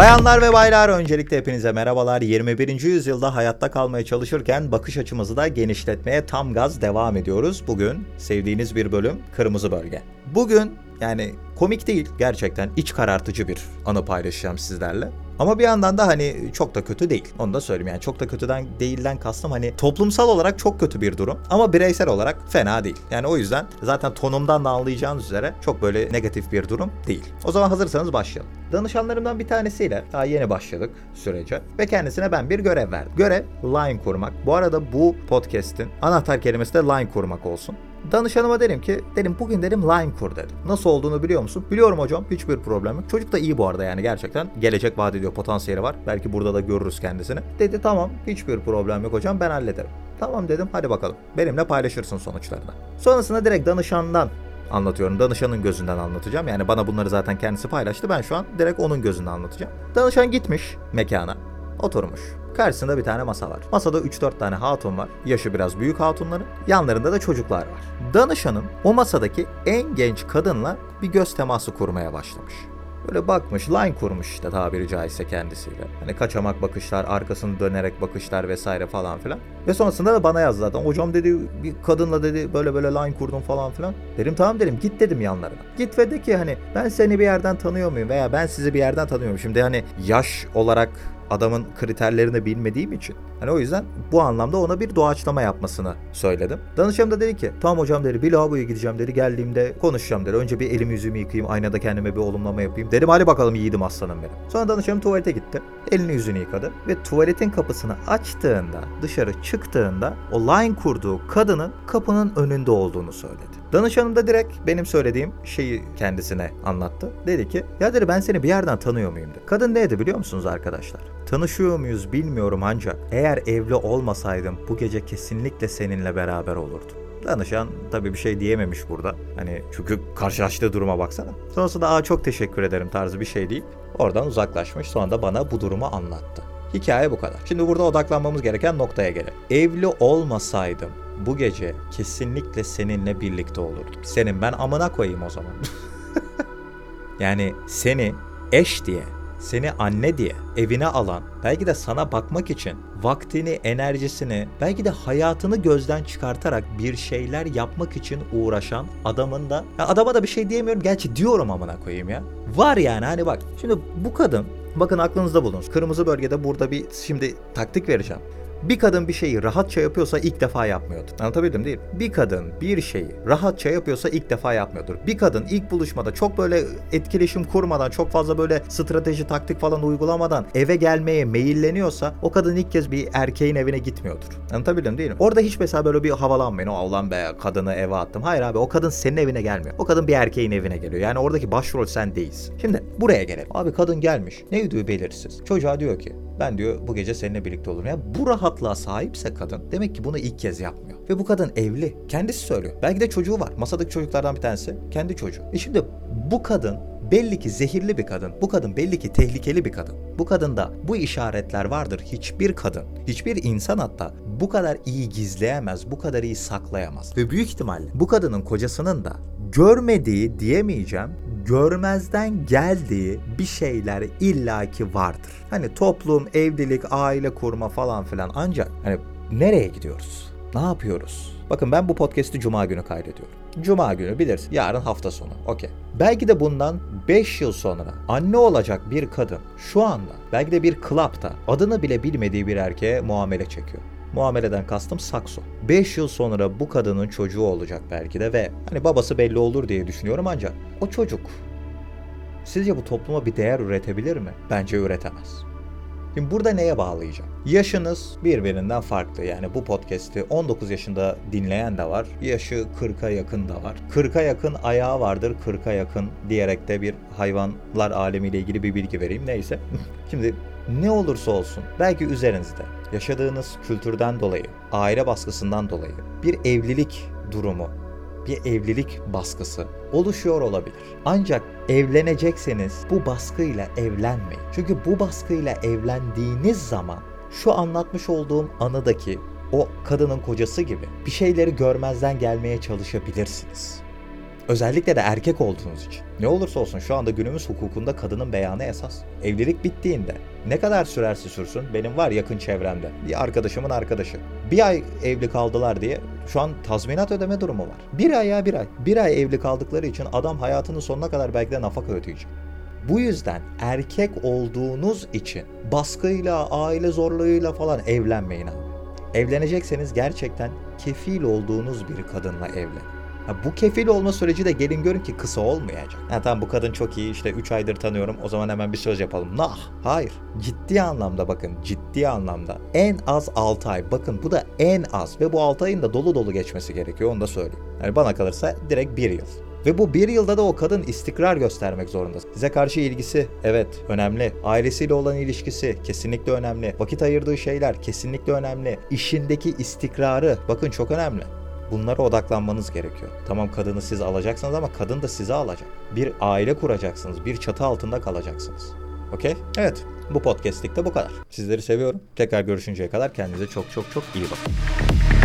Bayanlar ve baylar, öncelikle hepinize merhabalar. 21. yüzyılda hayatta kalmaya çalışırken bakış açımızı da genişletmeye tam gaz devam ediyoruz. Bugün sevdiğiniz bir bölüm, Kırmızı Bölge. Bugün yani komik değil, gerçekten iç karartıcı bir anı paylaşacağım sizlerle. Ama bir yandan da hani çok da kötü değil. Onu da söyleyeyim, yani çok da kötüden değilden kastım hani toplumsal olarak çok kötü bir durum. Ama bireysel olarak fena değil. Yani o yüzden zaten tonumdan da anlayacağınız üzere çok böyle negatif bir durum değil. O zaman hazırsanız başlayalım. Danışanlarımdan bir tanesiyle daha yeni başladık sürece ve kendisine ben bir görev verdim. Görev line kurmak. Bu arada bu podcast'in anahtar kelimesi de line kurmak olsun. Danışanıma dedim bugün line kur dedim. Nasıl olduğunu biliyor musun? Biliyorum hocam, hiçbir problem yok. Çocuk da iyi bu arada, yani gerçekten gelecek vaat ediyor, potansiyeli var. Belki burada da görürüz kendisini. Dedi tamam, hiçbir problem yok hocam, ben hallederim. Tamam dedim, hadi bakalım. Benimle paylaşırsın sonuçlarını. Sonrasında direkt danışandan anlatıyorum. Danışanın gözünden anlatacağım. Yani bana bunları zaten kendisi paylaştı. Ben şu an direkt onun gözünden anlatacağım. Danışan gitmiş mekana. Oturmuş. Karşısında bir tane masa var. Masada 3-4 tane hatun var. Yaşı biraz büyük hatunların. Yanlarında da çocuklar var. Danışanın o masadaki en genç kadınla bir göz teması kurmaya başlamış. Böyle bakmış, line kurmuş işte tabiri caizse kendisiyle. Hani kaçamak bakışlar, arkasını dönerek bakışlar vesaire falan filan. Ve sonrasında da bana yazdı zaten. Hocam dedi, bir kadınla dedi böyle line kurdum falan filan. Dedim tamam dedim, git dedim yanlarına. Git ve de ki hani ben seni bir yerden tanıyor muyum veya ben sizi bir yerden tanıyorum. Şimdi hani yaş olarak adamın kriterlerini bilmediğim için hani o yüzden bu anlamda ona bir doğaçlama yapmasını söyledim. Danışanım da dedi ki tamam hocam dedi, bir lavaboya gideceğim dedi, geldiğimde konuşacağım dedi. Önce bir elimi yüzümü yıkayayım, aynada kendime bir olumlama yapayım. Dedim hadi bakalım yiğidim aslanım benim. Sonra danışanım tuvalete gitti. Elini yüzünü yıkadı ve tuvaletin kapısını açtığında, dışarı çıktığında o line kurduğu kadının kapının önünde olduğunu söyledi. Danışanım da direkt benim söylediğim şeyi kendisine anlattı. Dedi ki ya dedi, ben seni bir yerden tanıyor muyum dedi. Kadın neydi biliyor musunuz arkadaşlar? Tanışıyor muyuz bilmiyorum ancak eğer evli olmasaydım bu gece kesinlikle seninle beraber olurdum. Danışan tabii bir şey diyememiş burada. Hani çünkü karşılaştığı duruma baksana. Sonrasında çok teşekkür ederim tarzı bir şey deyip oradan uzaklaşmış. Sonra da bana bu durumu anlattı. Hikaye bu kadar. Şimdi burada odaklanmamız gereken noktaya gelelim. Evli olmasaydım bu gece kesinlikle seninle birlikte olurdum. Senin ben amına koyayım o zaman. Yani seni eş diye, seni anne diye evine alan, belki de sana bakmak için vaktini, enerjisini, belki de hayatını gözden çıkartarak bir şeyler yapmak için uğraşan adamın da, adama da bir şey diyemiyorum, gerçi diyorum amına koyayım ya. Var yani hani bak, şimdi bu kadın, bakın aklınızda bulunsun. Kırmızı Bölgede burada bir şimdi taktik vereceğim. Bir kadın bir şeyi rahatça yapıyorsa ilk defa yapmıyordur. Anlatabildim değil mi? Bir kadın bir şeyi rahatça yapıyorsa ilk defa yapmıyordur. Bir kadın ilk buluşmada çok böyle etkileşim kurmadan, çok fazla böyle strateji, taktik falan uygulamadan eve gelmeye meyilleniyorsa o kadın ilk kez bir erkeğin evine gitmiyordur. Anlatabildim değil mi? Orada hiç mesela böyle bir havalanmayın. Allah'ım be, kadını eve attım. Hayır abi, o kadın senin evine gelmiyor. O kadın bir erkeğin evine geliyor. Yani oradaki başrol sen değilsin. Şimdi buraya gelelim. Abi kadın gelmiş. Ne yediği belirsiz. Çocuğa diyor ki ben diyor bu gece seninle birlikte olurum. Yani bu rahatlığa sahipse kadın, demek ki bunu ilk kez yapmıyor. Ve bu kadın evli. Kendisi söylüyor. Belki de çocuğu var. Masadaki çocuklardan bir tanesi kendi çocuğu. Şimdi bu kadın belli ki zehirli bir kadın. Bu kadın belli ki tehlikeli bir kadın. Bu kadında bu işaretler vardır. Hiçbir kadın, hiçbir insan hatta bu kadar iyi gizleyemez, bu kadar iyi saklayamaz. Ve büyük ihtimalle bu kadının kocasının da görmediği diyemeyeceğim, görmezden geldiği bir şeyler illaki vardır. Hani toplum, evlilik, aile kurma falan filan, ancak hani nereye gidiyoruz? Ne yapıyoruz? Bakın ben bu podcast'i Cuma günü kaydediyorum. Cuma günü bilirsin. Yarın hafta sonu. Okey. Belki de bundan 5 yıl sonra anne olacak bir kadın şu anda belki de bir club'ta adını bile bilmediği bir erkeğe muamele çekiyor. Muameleden kastım sakso. 5 yıl sonra bu kadının çocuğu olacak belki de ve hani babası belli olur diye düşünüyorum, ancak o çocuk sizce bu topluma bir değer üretebilir mi? Bence üretemez. Şimdi burada neye bağlayacağım? Yaşınız birbirinden farklı. Yani bu podcast'i 19 yaşında dinleyen de var. Yaşı 40'a yakın da var. 40'a yakın ayağı vardır, 40'a yakın diyerek de bir hayvanlar alemiyle ilgili bir bilgi vereyim. Neyse. Şimdi ne olursa olsun belki üzerinizde yaşadığınız kültürden dolayı, aile baskısından dolayı bir evlilik durumu, bir evlilik baskısı oluşuyor olabilir. Ancak evlenecekseniz bu baskıyla evlenmeyin. Çünkü bu baskıyla evlendiğiniz zaman şu anlatmış olduğum anıdaki o kadının kocası gibi bir şeyleri görmezden gelmeye çalışabilirsiniz. Özellikle de erkek olduğunuz için. Ne olursa olsun şu anda günümüz hukukunda kadının beyanı esas. Evlilik bittiğinde ne kadar sürerse sürsün, benim var yakın çevremde bir arkadaşımın arkadaşı. Bir ay evli kaldılar diye şu an tazminat ödeme durumu var. Bir ay ya bir ay. Bir ay evli kaldıkları için adam hayatının sonuna kadar belki de nafaka ödeyecek. Bu yüzden erkek olduğunuz için baskıyla, aile zorluğuyla falan evlenmeyin abi. Evlenecekseniz gerçekten kefil olduğunuz bir kadınla evlenin. Bu kefil olma süreci de gelin görün ki kısa olmayacak. Tamam bu kadın çok iyi, işte 3 aydır tanıyorum, o zaman hemen bir söz yapalım. Hayır. Ciddi anlamda bakın, ciddi anlamda. En az 6 ay. Bakın bu da en az ve bu 6 ayın da dolu dolu geçmesi gerekiyor, onu da söyleyeyim. Yani bana kalırsa direkt 1 yıl. Ve bu 1 yılda da o kadın istikrar göstermek zorunda. Size karşı ilgisi evet önemli. Ailesiyle olan ilişkisi kesinlikle önemli. Vakit ayırdığı şeyler kesinlikle önemli. İşindeki istikrarı bakın çok önemli. Bunlara odaklanmanız gerekiyor. Tamam kadını siz alacaksınız ama kadın da sizi alacak. Bir aile kuracaksınız. Bir çatı altında kalacaksınız. Okey? Evet. Bu podcast'likte bu kadar. Sizleri seviyorum. Tekrar görüşünceye kadar kendinize çok çok çok iyi bakın.